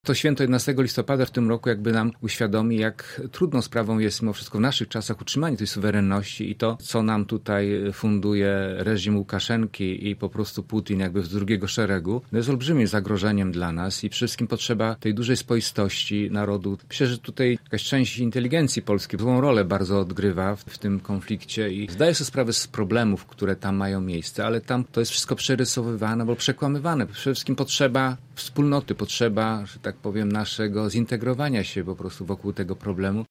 To święto 11 listopada w tym roku jakby nam uświadomi, jak trudną sprawą jest mimo wszystko w naszych czasach utrzymanie tej suwerenności i to, co nam tutaj funduje reżim Łukaszenki i po prostu Putin jakby z drugiego szeregu, jest olbrzymim zagrożeniem dla nas i przede wszystkim potrzeba tej dużej spoistości narodu. Myślę, że tutaj jakaś część inteligencji polskiej złą rolę bardzo odgrywa w tym konflikcie i zdaję sobie sprawę z problemów, które tam mają miejsce, ale tam to jest wszystko przerysowywane albo przekłamywane. Przede wszystkim potrzeba wspólnoty, potrzeba, że tak powiem, naszego zintegrowania się po prostu wokół tego problemu.